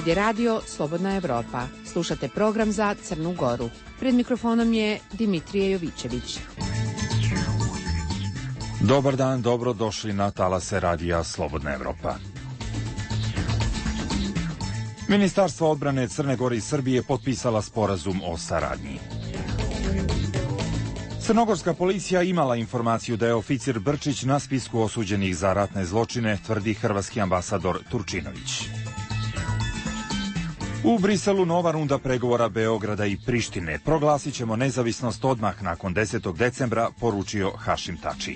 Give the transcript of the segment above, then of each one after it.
Ovdje radio Slobodna Evropa. Slušate program za Crnu Goru. Pred mikrofonom je Dimitrije Jovićević. Dobar dan, dobro došli na talase radija Slobodna Evropa. Ministarstvo odbrane Crne Gore i Srbije potpisala sporazum o saradnji. Crnogorska policija imala informaciju da je oficir Brčić na spisku osuđenih za ratne zločine, tvrdi hrvatski ambasador Turčinović. U Briselu nova runda pregovora Beograda i Prištine. Proglasit ćemo nezavisnost odmah nakon 10. decembra, poručio Hašim Tači.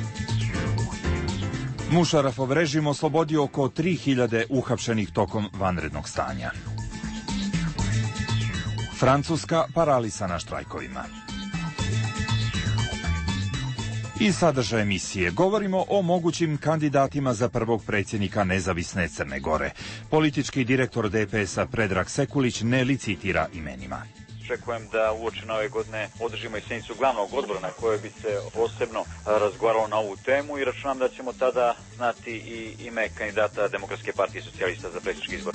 Mušarafov režim oslobodio oko 3000 uhapšenih tokom vanrednog stanja. Francuska paralisana štrajkovima. I sadržaj emisije. Govorimo o mogućim kandidatima za prvog predsjednika nezavisne Crne Gore. Politički direktor DPS-a Predrag Sekulić ne licitira imenima. Očekujem da uoči nove godine održimo i sjednicu glavnog odbora na kojoj bi se posebno razgovaralo na ovu temu i računam da ćemo tada znati i ime kandidata Demokratske partije socijalista za predsjednički izbor.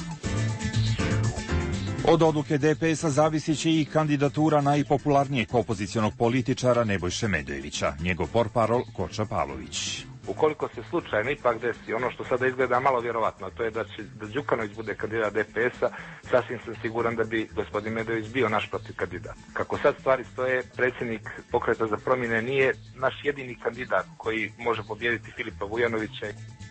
Od odluke DPS-a zavisit će i kandidatura najpopularnijeg opozicionog političara Nebojše Medojevića, njegov portparol Koča Pavlović. Ukoliko se slučajno ipak desi ono što sada izgleda malo vjerovatno, to je da Đukanović bude kandidat DPS-a, sasvim sam siguran da bi gospodin Medojević bio naš protiv kandidat. Kako sad stvari stoje, predsjednik Pokreta za promjene nije naš jedini kandidat koji može pobijediti Filipa Vujanovića.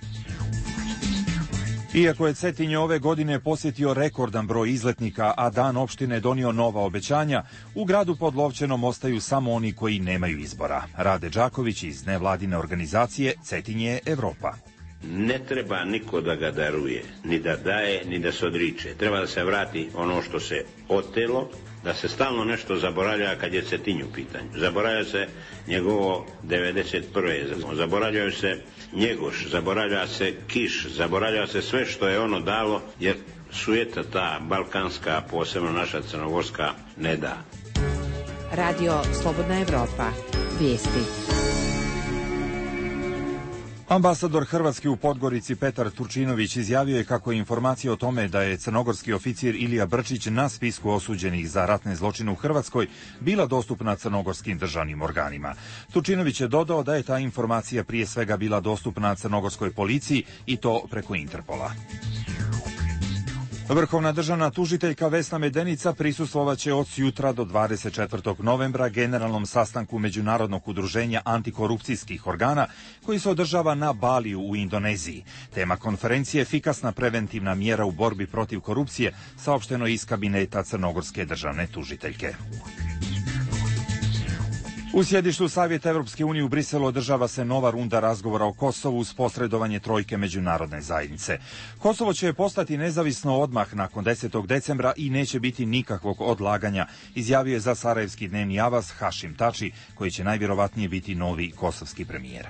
Iako je Cetinje ove godine posjetio rekordan broj izletnika, a Dan opštine donio nova obećanja, u gradu pod Lovćenom ostaju samo oni koji nemaju izbora. Rade Đaković iz nevladine organizacije Cetinje je Evropa. Ne treba niko da ga daruje, ni da daje, ni da se odriče. Treba da se vrati ono što se otelo, da se stalno nešto zaboravlja kad je Cetinj u pitanju. Zaboravlja se njegovo 91. Zaboravljaju se Njegoš, zaboravlja se Kiš, zaboravlja se sve što je ono dalo, jer sujeta ta balkanska, posebno naša crnogorska, ne da. Radio Slobodna Evropa. Vijesti. Ambasador Hrvatske u Podgorici Petar Turčinović izjavio je kako je informacija o tome da je crnogorski oficir Ilija Brčić na spisku osuđenih za ratne zločine u Hrvatskoj bila dostupna crnogorskim državnim organima. Turčinović je dodao da je ta informacija prije svega bila dostupna crnogorskoj policiji i to preko Interpola. Vrhovna državna tužiteljka Vesna Medenica prisustvovaće od jutra do 24. novembra generalnom sastanku Međunarodnog udruženja antikorupcijskih organa koji se održava na Baliju u Indoneziji. Tema konferencije je efikasna preventivna mjera u borbi protiv korupcije, saopšteno iz kabineta crnogorske državne tužiteljke. U sjedištu Savjeta Evropske unije u Briselu održava se nova runda razgovora o Kosovu uz posredovanje trojke međunarodne zajednice. Kosovo će postati nezavisno odmah nakon 10. decembra i neće biti nikakvog odlaganja, izjavio je za Sarajevski dnevni avaz Hašim Tači, koji će najvjerovatnije biti novi kosovski premijer.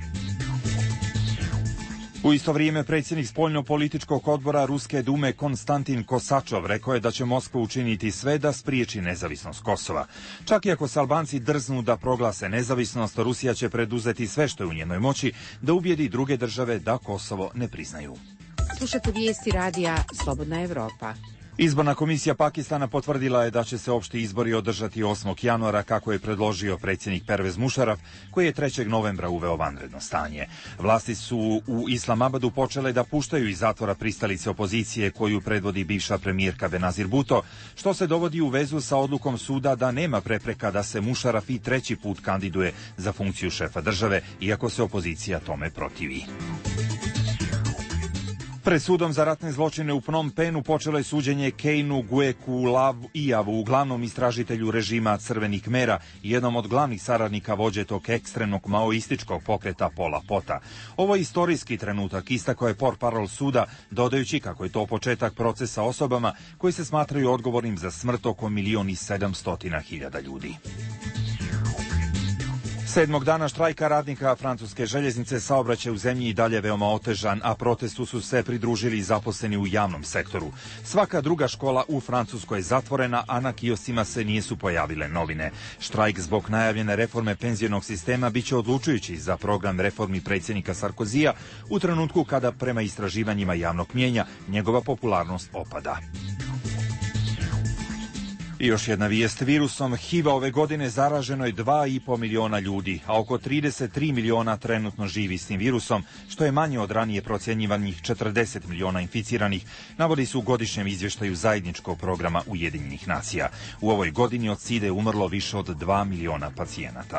U isto vrijeme predsjednik spoljno-političkog odbora Ruske dume Konstantin Kosačov rekao je da će Moskva učiniti sve da spriječi nezavisnost Kosova. Čak i ako se Albanci drznu da proglase nezavisnost, Rusija će preduzeti sve što je u njenoj moći da ubijedi druge države da Kosovo ne priznaju. Slušate vijesti radija Slobodna Evropa. Izborna komisija Pakistana potvrdila je da će se opšti izbori održati 8. januara kako je predložio predsjednik Pervez Mušaraf, koji je 3. novembra uveo vanredno stanje. Vlasti su u Islamabadu počele da puštaju iz zatvora pristalice opozicije koju predvodi bivša premijerka Benazir Bhutto, što se dovodi u vezu sa odlukom suda da nema prepreka da se Mušaraf i 3. put kandiduje za funkciju šefa države, iako se opozicija tome protivi. Pred sudom za ratne zločine u Phnom Penhu počelo je suđenje Keinu Gueku Ijavu, glavnom istražitelju režima Crvenih Khmera i jednom od glavnih saradnika vođe tog ekstremnog maoističkog pokreta Pola Pota. Ovo je istorijski trenutak, istakao je portparol suda, dodajući kako je to početak procesa osobama koji se smatraju odgovornim za smrt oko 1.700.000 ljudi. Sedmog dana štrajka radnika francuske željeznice saobraćaj u zemlji i dalje veoma otežan, a protestu su se pridružili i zaposleni u javnom sektoru. Svaka druga škola u Francuskoj je zatvorena, a na kioscima se nisu pojavile novine. Štrajk zbog najavljene reforme penzionog sistema biće odlučujući za program reformi predsjednika Sarkozija u trenutku kada prema istraživanjima javnog mnijenja njegova popularnost opada. I još jedna vijest. Virusom HIV-a ove godine zaraženo je 2,5 miliona ljudi, a oko 33 miliona trenutno živi s tim virusom, što je manje od ranije procjenjivanih 40 miliona inficiranih, navodi se u godišnjem izvještaju zajedničkog programa Ujedinjenih nacija. U ovoj godini od SIDA je umrlo više od 2 miliona pacijenata.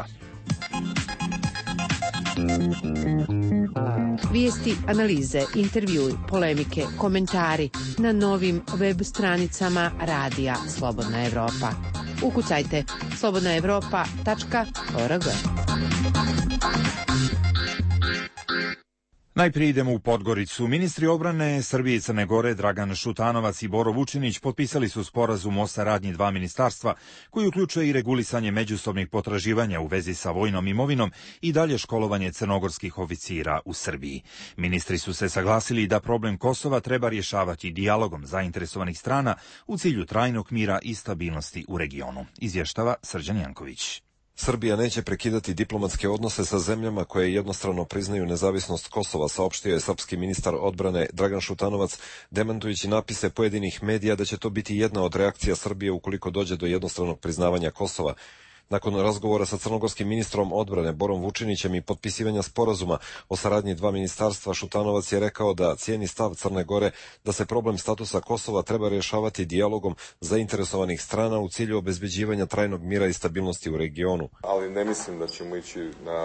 Vijesti, analize, intervjui, polemike, komentari na novim web stranicama Radija Slobodna Evropa. Ukucajte slobodnaevropa.org. Najprije idemo u Podgoricu. Ministri obrane Srbije i Crne Gore Dragan Šutanovac i Boro Vučinić potpisali su sporazum o saradnji dva ministarstva koji uključuje i regulisanje međusobnih potraživanja u vezi sa vojnom imovinom i dalje školovanje crnogorskih oficira u Srbiji. Ministri su se saglasili da problem Kosova treba rješavati dijalogom zainteresovanih strana u cilju trajnog mira i stabilnosti u regionu. Izvještava Srđan Janković. Srbija neće prekidati diplomatske odnose sa zemljama koje jednostrano priznaju nezavisnost Kosova, saopštio je srpski ministar odbrane Dragan Šutanovac, demantujući napise pojedinih medija da će to biti jedna od reakcija Srbije ukoliko dođe do jednostranog priznavanja Kosova. Nakon razgovora sa crnogorskim ministrom odbrane Borom Vučinićem i potpisivanja sporazuma o saradnji dva ministarstva, Šutanovac je rekao da cijeni stav Crne Gore da se problem statusa Kosova treba rješavati dijalogom zainteresovanih strana u cilju obezbeđivanja trajnog mira i stabilnosti u regionu. Ali ne mislim da ćemo ići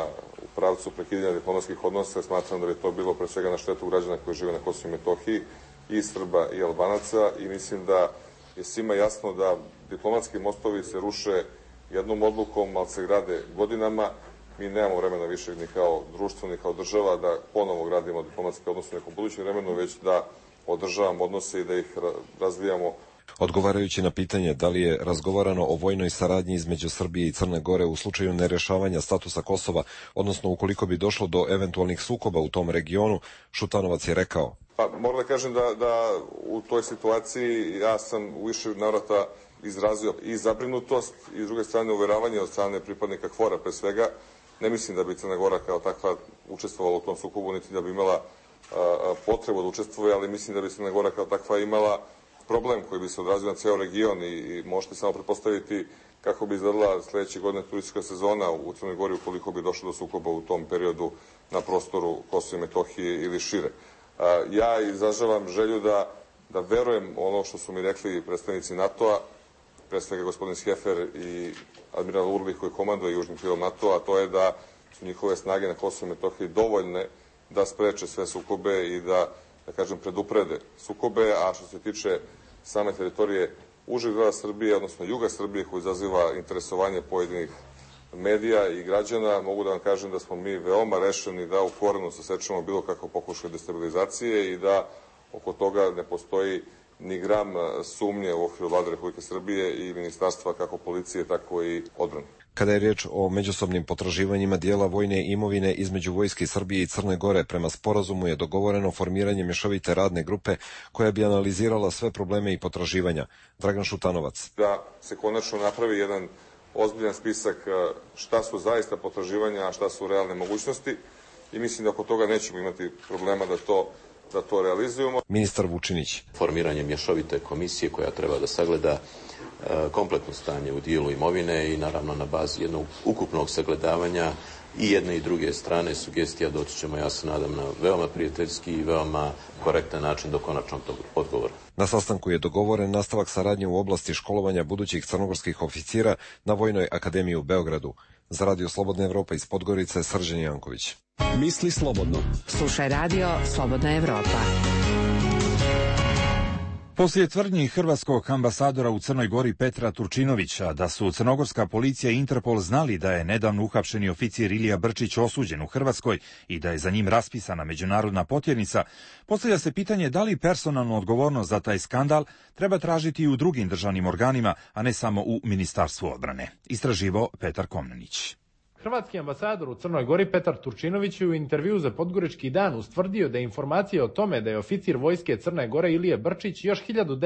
u pravcu prekidanja diplomatskih odnosa. Smatram da bi to bilo pre svega na štetu građana koji žive na Kosovu i Metohiji, i Srba i Albanaca, i mislim da je svima jasno da diplomatski mostovi se ruše jednom odlukom, ali se grade godinama. Mi nemamo vremena više ni kao društvo, ni kao država da ponovo gradimo diplomatske odnose u nekom budućem vremenu, već da održavamo odnose i da ih razvijamo. Odgovarajući na pitanje da li je razgovarano o vojnoj saradnji između Srbije i Crne Gore u slučaju nerješavanja statusa Kosova, odnosno ukoliko bi došlo do eventualnih sukoba u tom regionu, Šutanovac je rekao. Moram da kažem da u toj situaciji ja sam u više navrata izrazio i zabrinutost i s druge strane uveravanje od strane pripadnika KFOR-a pre svega. Ne mislim da bi Crna Gora kao takva učestvovala u tom sukobu, niti da bi imala potrebu da učestvuje, ali mislim da bi Crna Gora kao takva imala problem koji bi se odrazio na ceo region i možete samo pretpostaviti kako bi izgledala sledeće godine turistička sezona u Crnoj Gori ukoliko bi došlo do sukoba u tom periodu na prostoru Kosova i Metohije ili šire. Ja izražavam želju da verujem ono što su mi rekli predstavnici NATO-a, pre svega gospodin Schäfer i admiral Urlih koji komanduje južnim krilom NATO-a, a to je da su njihove snage na Kosovu i Metohiji dovoljne da spreče sve sukobe i da kažem, preduprede sukobe, a što se tiče same teritorije užeg dela Srbije, odnosno juga Srbije, koji izaziva interesovanje pojedinih medija i građana, mogu da vam kažem da smo mi veoma rešeni da u korenu sasečemo bilo kako pokušaj destabilizacije i da oko toga ne postoji ni gram sumnje u okviru Vlade Republike Srbije i ministarstva kako policije, tako i odbrane. Kada je riječ o međusobnim potraživanjima dijela vojne imovine između vojske Srbije i Crne Gore, prema sporazumu je dogovoreno formiranje mješovite radne grupe koja bi analizirala sve probleme i potraživanja. Dragan Šutanovac. Da se konačno napravi jedan ozbiljan spisak šta su zaista potraživanja, a šta su realne mogućnosti i mislim da oko toga nećemo imati problema da to realizujemo. Ministar Vučinić. Formiranje mješovite komisije koja treba da sagleda kompletno stanje u dijelu imovine i naravno na bazi jednog ukupnog sagledavanja i jedne i druge strane sugestija doći ćemo, ja se nadam, na veoma prijateljski i veoma korektan način do konačnog odgovora. Na sastanku je dogovoren nastavak saradnje u oblasti školovanja budućih crnogorskih oficira na Vojnoj akademiji u Beogradu. Za Radio Slobodna Evropa iz Podgorice, Srđan Janković. Misli slobodno. Slušaj Radio Slobodna Evropa. Poslije tvrdnji hrvatskog ambasadora u Crnoj Gori Petra Turčinovića da su crnogorska policija i Interpol znali da je nedavno uhapšeni oficir Ilija Brčić osuđen u Hrvatskoj i da je za njim raspisana međunarodna potjernica, postavlja se pitanje da li personalnu odgovornost za taj skandal treba tražiti i u drugim državnim organima, a ne samo u Ministarstvu odbrane. Istraživo Petar Komnenić. Hrvatski ambasador u Crnoj Gori Petar Turčinović je u intervjuu za Podgorički dan ustvrdio da je informacija o tome da je oficir vojske Crne Gore Ilije Brčić još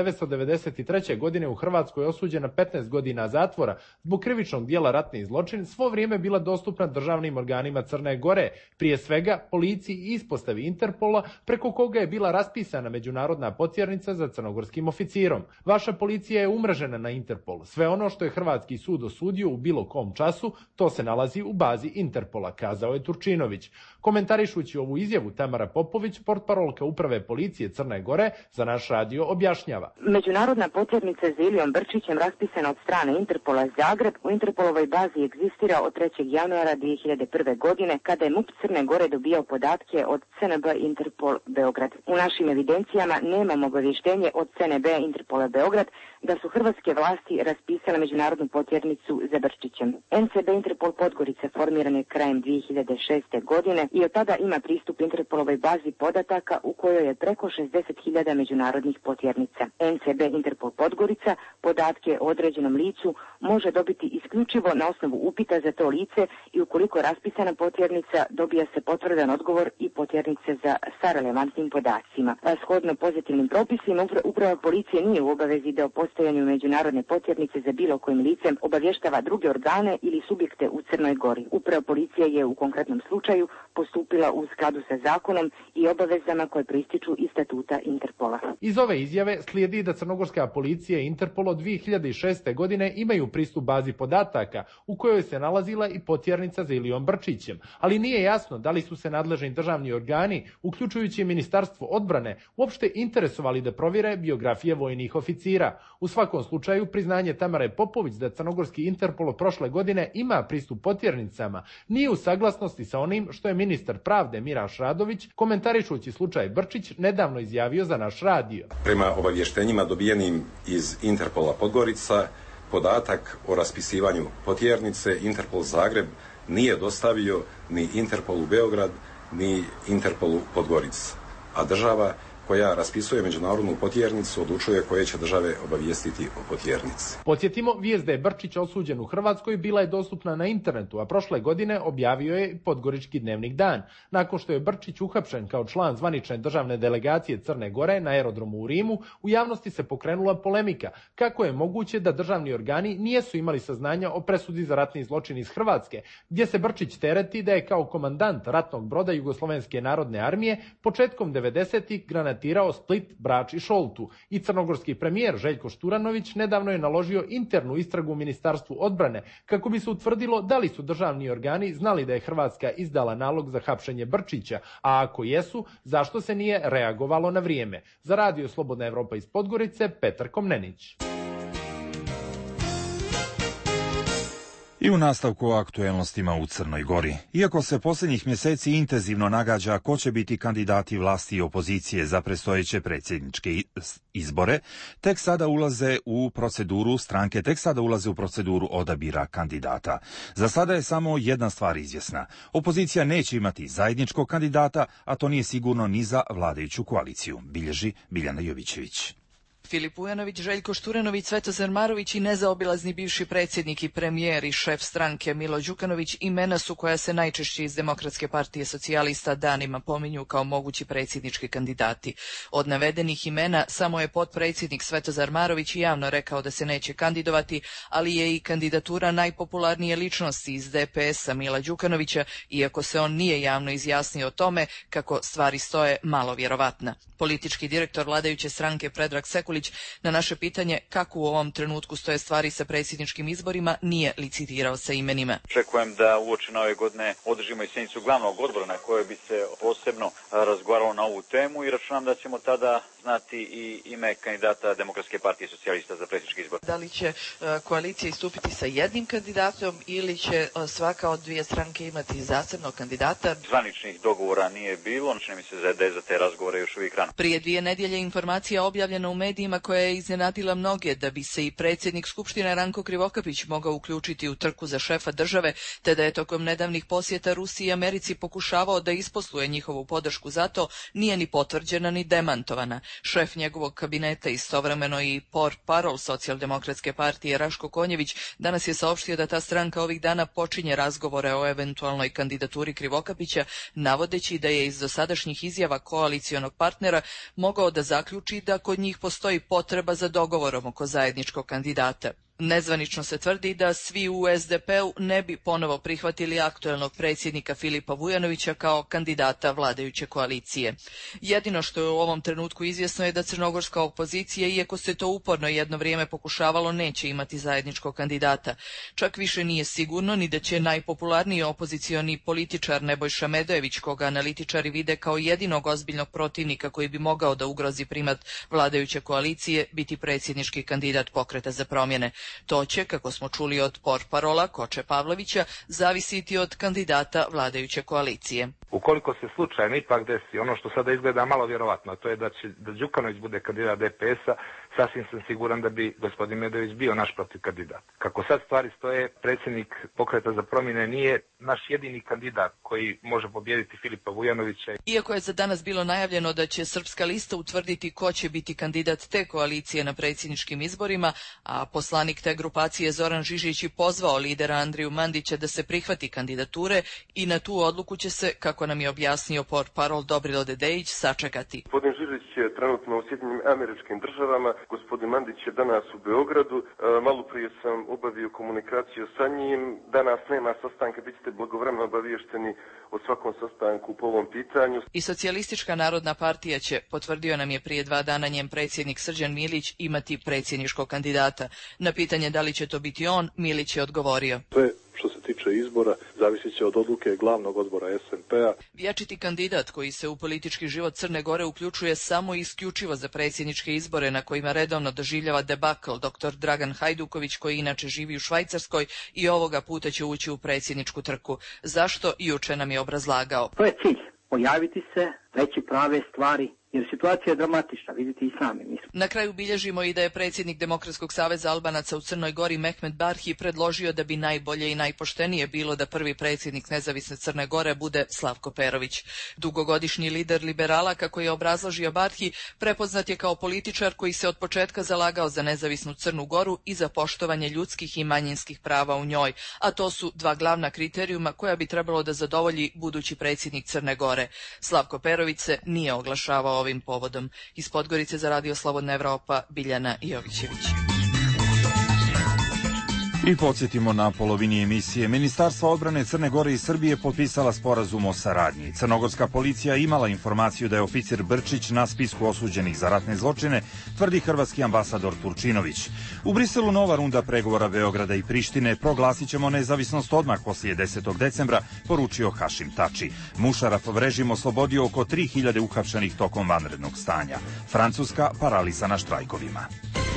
1993. godine u Hrvatskoj osuđen na 15 godina zatvora zbog krivičnog dijela ratni zločin svo vrijeme bila dostupna državnim organima Crne Gore, prije svega policiji i ispostavi Interpola, preko koga je bila raspisana međunarodna potjernica za crnogorskim oficirom. Vaša policija je umrežena na Interpol. Sve ono što je Hrvatski sud osudio u bilo kom času, to se nalazi u bazi Interpola, kazao je Turčinović. Komentarišući ovu izjavu, Tamara Popović, portparolka uprave policije Crne Gore, za naš radio objašnjava. Međunarodna potjernica za Ilijom Brčićem raspisana od strane Interpola Zagreb u Interpolovoj bazi egzistira od 3. januara 2001. godine, kada je MUP Crne Gore dobijao podatke od CNB Interpol Beograd. U našim evidencijama nemamo obavještenje od CNB Interpola Beograd da su hrvatske vlasti raspisale međunarodnu potjernicu za Brčićem. NCB Interpol Podgorica formiran je krajem 2006. godine i od tada ima pristup Interpolovoj bazi podataka u kojoj je preko 60.000 međunarodnih potjernica. NCB Interpol Podgorica podatke o određenom licu može dobiti isključivo na osnovu upita za to lice i ukoliko raspisana potjernica dobija se potvrdan odgovor i potjernice sa relevantnim podacima. Shodno pozitivnim propisima uprava policije nije u obavezi da o postojanju međunarodne potjernice za bilo kojim licem obavještava druge organe ili subjekte u Crnoj Gori. Uprava policije je u konkretnom slučaju postupila u skladu sa zakonom i obavezama koje proističu iz statuta Interpola. Iz ove izjave slijedi da crnogorska policija i Interpol od 2006. godine imaju pristup bazi podataka u kojoj se nalazila i potjernica za Ilijom Brčićem, ali nije jasno da li su se nadležni državni organi, uključujući Ministarstvo odbrane, uopšte interesovali da provjere biografije vojnih oficira. U svakom slučaju, priznanje Tamare Popović da crnogorski Interpol prošle godine ima pristup potjernicama nije u saglasnosti sa onim što je ministar pravde Miraš Radović, komentarišući slučaj Brčić, nedavno izjavio za naš radio. Prema obavještenjima dobijenim iz Interpola Podgorica, podatak o raspisivanju potjernice Interpol Zagreb nije dostavio ni Interpolu Beograd, ni Interpolu Podgorica, a država koja raspisuje međunarodnu potjernicu odlučuje koje će države obavijestiti o potjernici. Podsjetimo, vijest da je Brčić osuđen u Hrvatskoj bila je dostupna na internetu, a prošle godine objavio je Podgorički dnevnik Dan. Nakon što je Brčić uhapšen kao član zvanične državne delegacije Crne Gore na aerodromu u Rimu, u javnosti se pokrenula polemika kako je moguće da državni organi nijesu imali saznanja o presudi za ratni zločin iz Hrvatske, gdje se Brčić tereti da je kao komandant ratnog broda Jugoslovenske narodne armije početkom 90-ih granatirao Split, Brač i Šoltu. I crnogorski premijer Željko Šturanović nedavno je naložio internu istragu u Ministarstvu odbrane kako bi se utvrdilo da li su državni organi znali da je Hrvatska izdala nalog za hapšenje Brčića, a ako jesu, zašto se nije reagovalo na vrijeme. Za radio Slobodna Evropa iz Podgorice, Petar Komnenić. I u nastavku o aktuelnostima u Crnoj Gori. Iako se posljednjih mjeseci intenzivno nagađa ko će biti kandidati vlasti i opozicije za predstojeće predsjedničke izbore, tek sada ulaze u proceduru odabira kandidata. Za sada je samo jedna stvar izvjesna. Opozicija neće imati zajedničkog kandidata, a to nije sigurno ni za vladajuću koaliciju, bilježi Biljana Jovićević. Filip Ujanović, Željko Šturanović, Svetozar Marović i nezaobilazni bivši predsjednik i premijer i šef stranke Milo Đukanović imena su koja se najčešće iz Demokratske partije socijalista danima pominju kao mogući predsjednički kandidati. Od navedenih imena samo je potpredsjednik Svetozar Marović javno rekao da se neće kandidovati, ali je i kandidatura najpopularnije ličnosti iz DPS-a Mila Đukanovića, iako se on nije javno izjasnio o tome kako stvari stoje, malo vjerovatna. Politički direktor vladajuće stranke Predrag Sekulić na naše pitanje kako u ovom trenutku stoje stvari sa predsjedničkim izborima nije licitirao sa imenima. Očekujem da uoči nove godine održimo i sjednicu glavnog odbora na kojoj bi se posebno razgovaralo na ovu temu i računam da ćemo tada znati i ime kandidata Demokratske partije socijalista za predsjednički izbor. Da li će koalicija istupiti sa jednim kandidatom ili će svaka od dvije stranke imati zasebnog kandidata? Zvaničnih dogovora nije bilo, čini mi se da je za te razgovore još uvijek rano. Prije 2 nedjelje informacija objavljena u medijima njima koja je iznenadila mnoge da bi se i predsjednik Skupštine Ranko Krivokapić mogao uključiti u trku za šefa države, te da je tokom nedavnih posjeta Rusiji i Americi pokušavao da isposluje njihovu podršku za to, nije ni potvrđena ni demantovana. Šef njegovog kabineta, istovremeno i portparol Socijaldemokratske partije Raško Konjević, danas je saopštio da ta stranka ovih dana počinje razgovore o eventualnoj kandidaturi Krivokapića, navodeći da je iz dosadašnjih izjava koalicionog partnera mogao da zaključi da kod njih postoji potreba za dogovorom oko zajedničkog kandidata. Nezvanično se tvrdi da svi u SDP-u ne bi ponovo prihvatili aktuelnog predsjednika Filipa Vujanovića kao kandidata vladajuće koalicije. Jedino što je u ovom trenutku izvjesno je da crnogorska opozicija, iako se to uporno jedno vrijeme pokušavalo, neće imati zajedničkog kandidata. Čak više nije sigurno ni da će najpopularniji opozicioni političar Nebojša Medojević, koga analitičari vide kao jedinog ozbiljnog protivnika koji bi mogao da ugrozi primat vladajuće koalicije, biti predsjednički kandidat Pokreta za promjene. To će, kako smo čuli od portparola Koče Pavlovića, zavisiti od kandidata vladajuće koalicije. Ukoliko se slučajno ipak desi ono što sada izgleda malo vjerovatno, a to je da Đukanović bude kandidat DPS-a, sasvim sam siguran da bi gospodin Medojević bio naš protiv kandidat. Kako sad stvari stoje, predsjednik Pokreta za promjene nije naš jedini kandidat koji može pobijediti Filipa Vujanovića. Iako je za danas bilo najavljeno da će Srpska lista utvrditi ko će biti kandidat te koalicije na predsjedničkim izborima, a poslanik te grupacije Zoran Žižić je pozvao lidera Andriju Mandića da se prihvati kandidature i na tu odluku će se, kako nam je objasnio portparol Dobrilo Dedejić, sačekati. Gospodin Žižić je trenutno u Sjedinjenim Američkim Državama, gospodin Mandić je danas u Beogradu, malo prije sam obavio komunikaciju sa njim, danas nema sastanka, bit ćete blagovremeno obavješteni o svakom sastanku po ovom pitanju. I Socijalistička narodna partija će, potvrdio nam je prije 2 dana njen predsjednik Srđan Milić, imati predsjedničkog kandidata. Na pitanje da li će to biti on, Milić je odgovorio: Sve što se tiče izbora zavisit će od odluke glavnog odbora SMP-a. Vječiti kandidat koji se u politički život Crne Gore uključuje samo i isključivo za predsjedničke izbore na kojima redovno doživljava debakl dr. Dragan Hajduković, koji inače živi u Švajcarskoj i ovoga puta će ući u predsjedničku trku. Zašto? Juče nam je obrazlagao. To je cilj, pojaviti se, reći prave stvari, jer situacija je dramatična, vidite i sami. Na kraju bilježimo i da je predsjednik Demokratskog saveza Albanaca u Crnoj Gori Mehmet Barhi predložio da bi najbolje i najpoštenije bilo da prvi predsjednik nezavisne Crne Gore bude Slavko Perović. Dugogodišnji lider liberala, kako je obrazložio Barhi, prepoznat je kao političar koji se od početka zalagao za nezavisnu Crnu Goru i za poštovanje ljudskih i manjinskih prava u njoj, a to su 2 glavna kriterijuma koja bi trebalo da zadovolji budući predsjednik Crne Gore. Slavko Perović se nije oglašavao ovim povodom. Iz Podgorice za Radio Slobodna Evropa, Biljana Jovićević. I podsjetimo na polovini emisije. Ministarstvo odbrane Crne Gore i Srbije potpisala sporazum o saradnji. Crnogorska policija imala informaciju da je oficir Brčić na spisku osuđenih za ratne zločine, tvrdi hrvatski ambasador Turčinović. U Briselu nova runda pregovora Beograda i Prištine. Proglasit ćemo nezavisnost odmah poslije 10. decembra, poručio Hašim Tači. Mušaraf režim oslobodio oko 3000 uhapšenih tokom vanrednog stanja. Francuska paralisana štrajkovima.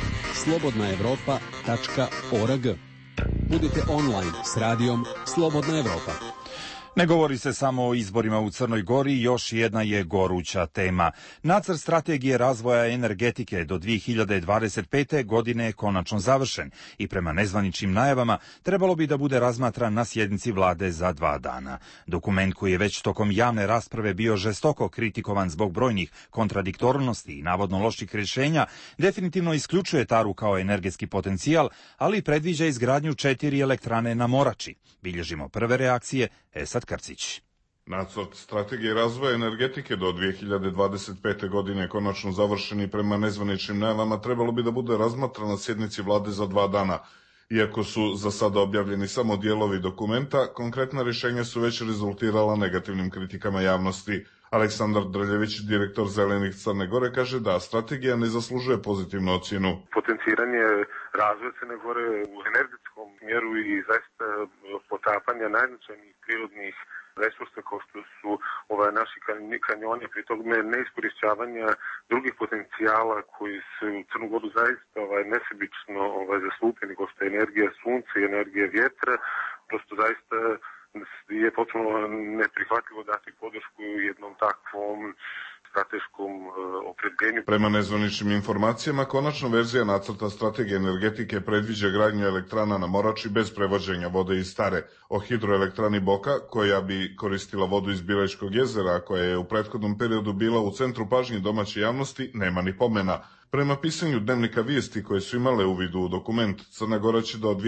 slobodnaevropa.org. Budite online s radijom Slobodna Evropa. Ne govori se samo o izborima u Crnoj Gori, još jedna je goruća tema. Nacrt strategije razvoja energetike do 2025. godine je konačno završen i prema nezvaničnim najavama trebalo bi da bude razmatran na sjednici vlade za 2 dana. Dokument koji je već tokom javne rasprave bio žestoko kritikovan zbog brojnih kontradiktornosti i navodno loših rješenja, definitivno isključuje Taru kao energetski potencijal, ali predviđa izgradnju 4 elektrane na Morači. Bilježimo prve reakcije. Esad Krcić. Nacrt strategije razvoja energetike do 2025. godine je konačno završen i prema nezvaničnim najavama trebalo bi da bude razmatran na sjednici vlade za 2 dana. Iako su za sada objavljeni samo dijelovi dokumenta, konkretna rješenja su već rezultirala negativnim kritikama javnosti. Aleksandar Drljević, direktor Zelenih Crne Gore, kaže da strategija ne zaslužuje pozitivnu ocjenu. Potenciranje razvoja Crne Gore u energetskom smjeru i zaista potapanja najznačajnijih prirodnih resursa kao što su naši kanjoni, pri tome neiskorišćavanja drugih potencijala koji se u Crnu Goru zaista nesebično zastupljeni, kao što je energija sunca i energija vjetra. Prosto zaista je potpuno neprihvatljivo dati podršku jednom takvom strateškom opredeljenju. Prema nezvaničnim informacijama, konačna verzija nacrta strategije energetike predviđa gradnju elektrana na Morači bez prevođenja vode iz Stare. O hidroelektrani Boka, koja bi koristila vodu iz Bilećkog jezera, a koja je u prethodnom periodu bila u centru pažnje domaće javnosti, nema ni pomena. Prema pisanju Dnevnika Vijesti koje su imale uvidu u dokument, Crna Gora će do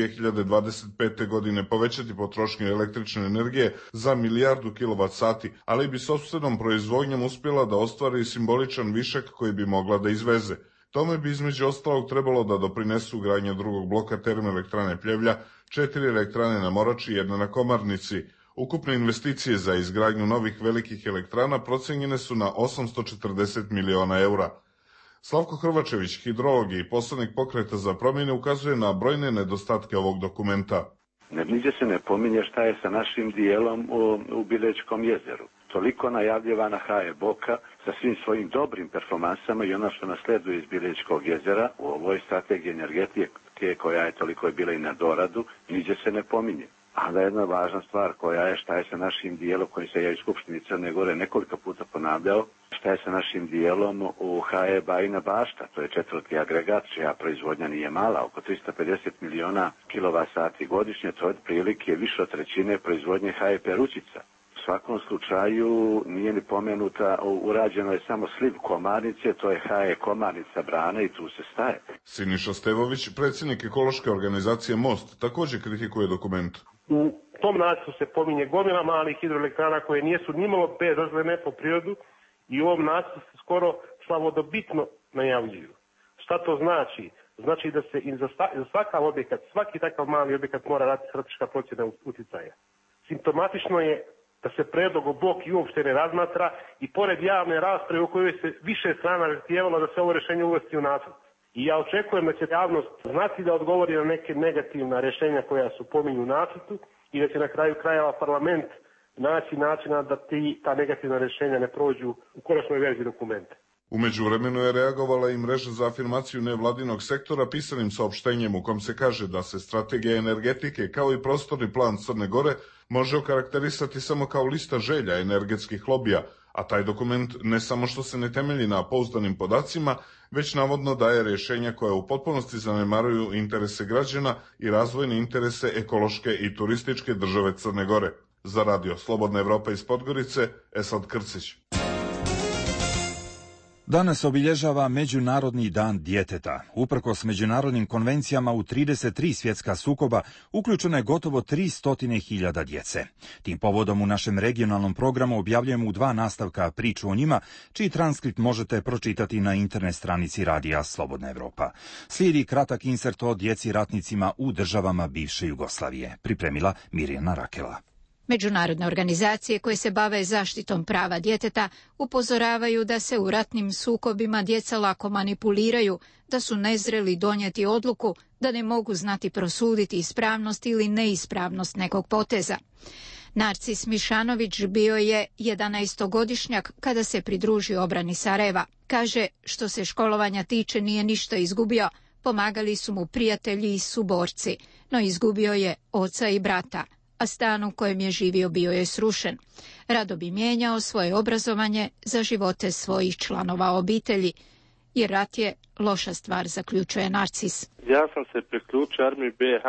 2025. godine povećati potrošnju električne energije za 1 milijardu kWh, ali bi sopstvenom proizvodnjom uspjela da ostvari simboličan višak koji bi mogla da izveze. Tome bi između ostalog trebalo da doprinesu gradnja drugog bloka termoelektrane Pljevlja, 4 elektrane na Morači i 1 na Komarnici. Ukupne investicije za izgradnju novih velikih elektrana procenjene su na 840 miliona eura. Slavko Hrvačević, hidrolog i poslanik Pokreta za promjene, ukazuje na brojne nedostatke ovog dokumenta. Nigdje se ne pominje šta je sa našim dijelom u Bilećkom jezeru. Toliko najavljivana HE Boka sa svim svojim dobrim performansama i ono što nasleduje iz Bilećkog jezera u ovoj strategiji energetike koja je toliko bila i na doradu, nigdje se ne pominje. A da jedna važna stvar koja je šta je sa našim dijelom koji se ja iz Skupštini Crne Gore nekoliko puta ponavljao, šta je sa našim dijelom u HE Bajina Bašta, to je 4. agregat, čija proizvodnja nije mala, oko 350 miliona kWh godišnje, to je otprilike više od trećine proizvodnje HE Perućica. U svakom slučaju nije ni pomenuta, urađeno je samo sliv Komarnice, to je HE Komarnica Brana i tu se staje. Siniša Stevović, predsjednik ekološke organizacije Most, također kritikuje dokument. U tom nacrtu se pominje gomila malih hidroelektrana koje nisu nimalo bezazlene po prirodu i u ovom nacrtu se skoro slavodobitno najavljuju. Šta to znači? Znači da se za svakav objekat, svaki takav mali objekat mora raditi strateška procjena utjecaja. Simptomatično je da se predlog o Bok i uopšte ne razmatra i pored javne rasprave u kojoj se više strana zahtijevalo da se ovo rješenje uvrsti u nacrt. I ja očekujem da će javnost znati da odgovori na neke negativna rješenja koja su pominju u nacrtu i da će na kraju krajeva parlament naći načina da ta negativna rješenja ne prođu u konačnoj verziji dokumenta. U međuvremenu je reagovala i mreža za afirmaciju nevladinog sektora pisanim saopštenjem u kom se kaže da se strategija energetike kao i prostorni plan Crne Gore može okarakterisati samo kao lista želja energetskih lobija, a taj dokument ne samo što se ne temelji na pouzdanim podacima, već navodno daje rješenja koja u potpunosti zanemaruju interese građana i razvojne interese ekološke i turističke države Crne Gore. Za radio Slobodna Evropa iz Podgorice, Esad Krcić. Danas obilježava Međunarodni dan djeteta. Uprkos međunarodnim konvencijama u 33 svjetska sukoba uključeno je gotovo 300.000 djece. Tim povodom u našem regionalnom programu objavljujemo u 2 nastavka priču o njima, čiji transkript možete pročitati na internet stranici radija Slobodna Evropa. Slijedi kratak insert o djeci ratnicima u državama bivše Jugoslavije. Pripremila Mirjana Rakela. Međunarodne organizacije koje se bave zaštitom prava djeteta upozoravaju da se u ratnim sukobima djeca lako manipuliraju, da su nezreli donijeti odluku, da ne mogu znati prosuditi ispravnost ili neispravnost nekog poteza. Narcis Mišanović bio je 11-godišnjak kada se pridružio obrani Sarajeva. Kaže, što se školovanja tiče nije ništa izgubio, pomagali su mu prijatelji i suborci, no izgubio je oca i brata, a stan u kojem je živio bio je srušen. Rado bi mijenjao svoje obrazovanje za živote svojih članova obitelji, jer rat je loša stvar, zaključuje Narcis. Ja sam se priključio armiji BiH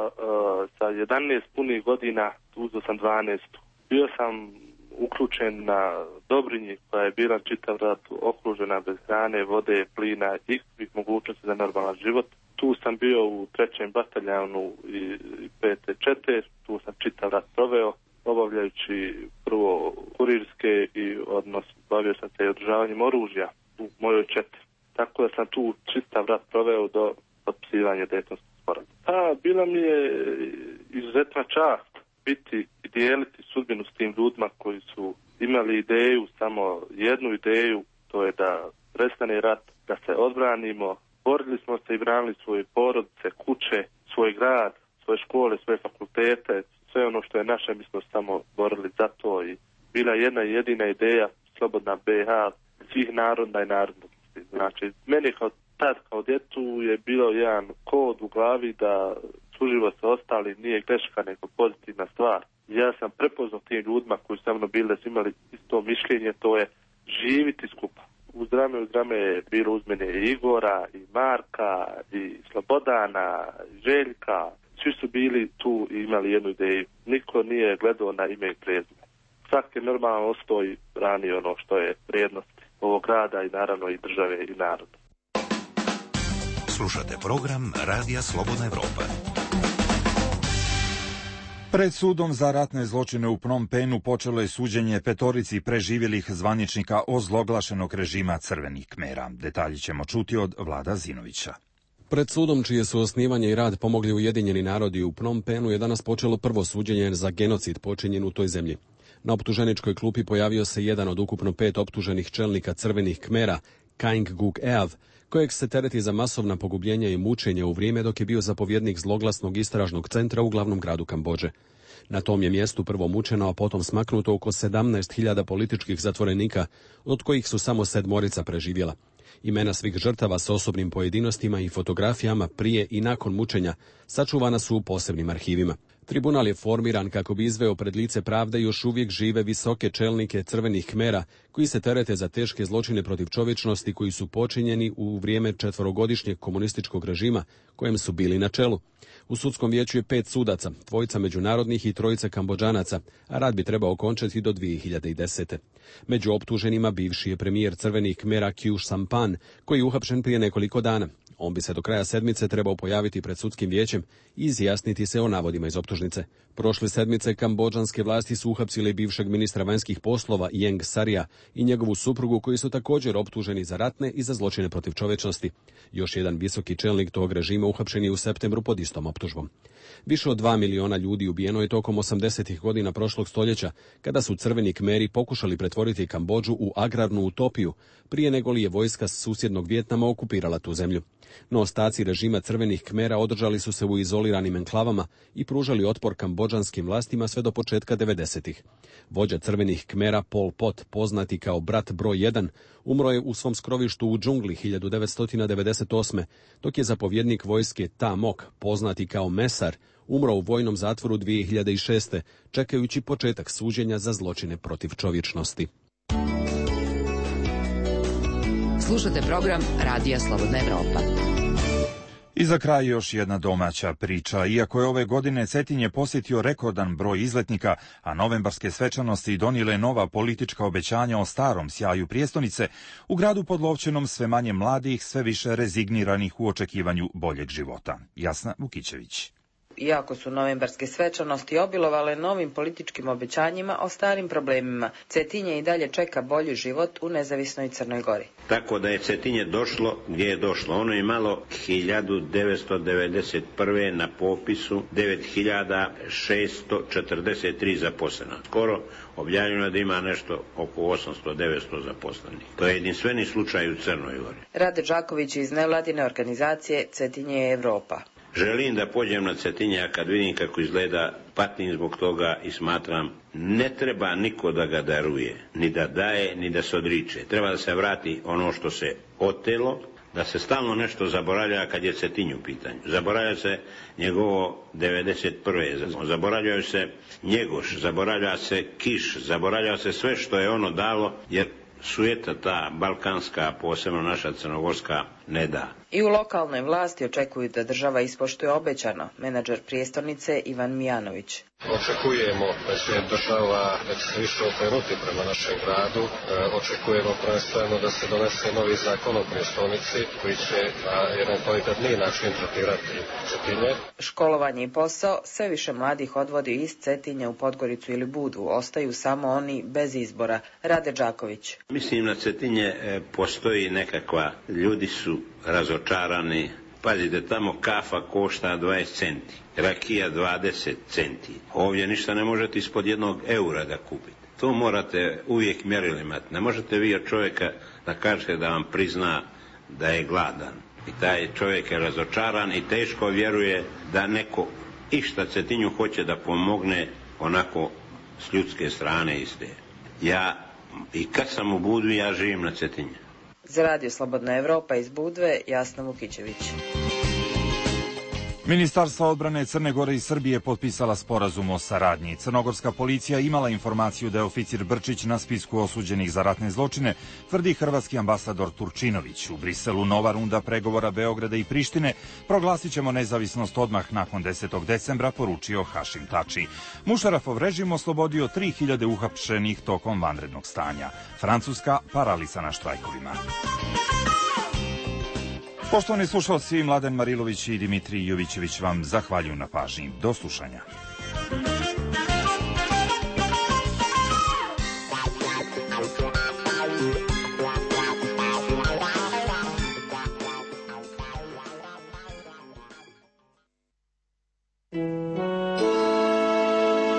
sa 11 punih godina, uzeo sam 12. Bio sam uključen na Dobrinji koja je bila čitav rat okružena bez hrane, vode, plina i ikakvih mogućnosti za normalan život. Tu sam bio u 3. bataljanu i 5. čete, tu sam čitav rat proveo, obavljajući prvo kurirske i bavio sam se održavanjem oružja u mojoj četi. Tako da sam tu čitav rat proveo do potpisivanja Dejtonskog sporazuma. Bila mi je izuzetna čast biti i dijeliti sudbinu s tim ljudima koji su imali ideju, samo jednu ideju, to je da prestane rat, da se odbranimo. Borili smo se i branili svoje porodice, kuće, svoj grad, svoje škole, svoje fakultete, sve ono što je naše, mi smo samo borili za to i bila jedna jedina ideja, slobodna BiH, svih naroda i narodnosti. Znači, meni kao djetu je bilo jedan kod u glavi da suživot sa ostali nije greška nego pozitivna stvar. Ja sam prepoznao tim ljudima koji su sa mnom bili da su imali isto mišljenje, to je živiti skupa. Uz rame je bilo uz mene i Igora, i Marka, i Slobodana, i Željka. Svi su bili tu i imali jednu ideju. Niko nije gledao na ime i prezime. Svaki je normalno ostao i branio ono što je vrijednost ovog grada i naravno i države i naroda. Slušate program Radija Slobodna Evropa. Pred sudom za ratne zločine u Phnom Penhu počelo je suđenje 5 preživjelih zvaničnika ozloglašenog režima Crvenih Kmera. Detalji ćemo čuti od Vlada Zinovića. Pred sudom čije su osnivanje i rad pomogli Ujedinjeni narodi u Phnom Penhu je danas počelo prvo suđenje za genocid počinjen u toj zemlji. Na optuženičkoj klupi pojavio se jedan od ukupno 5 optuženih čelnika Crvenih Kmera, Kaing Guk Eav, kojeg se tereti za masovna pogubljenja i mučenja u vrijeme dok je bio zapovjednik zloglasnog istražnog centra u glavnom gradu Kambodže. Na tom je mjestu prvo mučeno, a potom smaknuto oko 17.000 političkih zatvorenika, od kojih su samo 7 preživjela. Imena svih žrtava s osobnim pojedinostima i fotografijama prije i nakon mučenja sačuvana su u posebnim arhivima. Tribunal je formiran kako bi izveo pred lice pravde još uvijek žive visoke čelnike Crvenih Kmera koji se terete za teške zločine protiv čovječnosti koji su počinjeni u vrijeme 4-godišnjeg komunističkog režima kojem su bili na čelu. U sudskom vijeću je 5 sudaca, 2 međunarodnih i 3 Kambodžanaca, a rad bi trebao okončati do 2010. Među optuženima bivši je premijer Crvenih Kmera Khieu Samphan, koji je uhapšen prije nekoliko dana. On bi se do kraja sedmice trebao pojaviti pred sudskim vijećem i izjasniti se o navodima iz optužnice. Prošle sedmice kambodžanske vlasti su uhapsile bivšeg ministra vanjskih poslova Ieng Sarija i njegovu suprugu koji su također optuženi za ratne i za zločine protiv čovječnosti. Još jedan visoki čelnik tog režima uhapšen je u septembru pod istom optužbom. Više od 2 miliona ljudi ubijeno je tokom 80. godina prošlog stoljeća, kada su Crveni Kmeri pokušali pretvoriti Kambodžu u agrarnu utopiju, prije nego li je vojska susjednog Vijetnama okupirala tu zemlju. No ostaci režima Crvenih Kmera održali su se u izoliranim enklavama i pružali otpor kambodžanskim vlastima sve do početka 90-ih. Vođa Crvenih Kmera Pol Pot, poznati kao brat broj 1, umro je u svom skrovištu u džungli 1998. dok je zapovjednik vojske Ta Mok, poznati kao Mesar, umro u vojnom zatvoru 2006. čekajući početak suđenja za zločine protiv čovječnosti. Slušate program Radija Slobodna Evropa. I za kraj još jedna domaća priča. Iako je ove godine Cetinje posjetio rekordan broj izletnika, a novembarske svečanosti donijele nova politička obećanja o starom sjaju prijestolnice, u gradu pod Lovćenom sve manje mladih, sve više rezigniranih u očekivanju boljeg života. Jasna Vukićević. Iako su novembarske svečanosti obilovale novim političkim obećanjima o starim problemima, Cetinje i dalje čeka bolji život u nezavisnoj Crnoj Gori. Tako da je Cetinje došlo gdje je došlo. Ono je imalo 1991. na popisu 9643 zaposlena. Skoro objavljeno da ima nešto oko 800-900 zaposlenih. To je jedinstveni slučaj u Crnoj Gori. Rade Đaković iz nevladine organizacije Cetinje je Evropa. Želim da pođem na Cetinje, a kad vidim kako izgleda, patim zbog toga i smatram, ne treba niko da ga daruje, ni da daje, ni da se odriče. Treba da se vrati ono što se otelo, da se stalno nešto zaboravlja kad je Cetinj u pitanju. Zaboravlja se njegovo 91. Zaboravljaju se Njegoš, zaboravlja se Kiš, zaboravlja se sve što je ono dalo, jer sujeta ta balkanska, posebno naša crnogorska, ne da. I u lokalnoj vlasti očekuju da država ispoštuje obećano, menadžer prijestolnice Ivan Mijanović. Očekujemo da će država da će se više okrenuti prema našem gradu. Očekujemo prvenstveno da se donese novi zakon o prijestolnici koji će na jedan kvalitetniji način tretirati Cetinje. Školovanje i posao sve više mladih odvodi iz Cetinja u Podgoricu ili Budvu. Ostaju samo oni bez izbora. Rade Đaković. Mislim na Cetinje postoji nekakva, ljudi su razočarani. Pazite, tamo kafa košta 20 centi, rakija 20 centi. Ovdje ništa ne možete ispod 1 eura da kupite. To morate uvijek mjerilo imati. Ne možete vi od čovjeka da kažete da vam prizna da je gladan. I taj čovjek je razočaran i teško vjeruje da neko išta Cetinju hoće da pomogne onako s ljudske strane iste. Ja i kad sam u Budvi, ja živim na Cetinju. Za Radio Slobodna Evropa iz Budve, Jasna Vukićević. Ministarstva odbrane Crne Gore i Srbije potpisala sporazum o saradnji. Crnogorska policija imala informaciju da je oficir Brčić na spisku osuđenih za ratne zločine, tvrdi hrvatski ambasador Turčinović. U Briselu nova runda pregovora Beograda i Prištine. Proglasit ćemo nezavisnost odmah nakon 10. decembra, poručio Hašim Tači. Mušarafov režim oslobodio 3000 uhapšenih tokom vanrednog stanja. Francuska paralisana štrajkovima. Poštovani slušalci, Mladen Marilović i Dimitrij Jovićević vam zahvaljuju na pažnji. Do slušanja.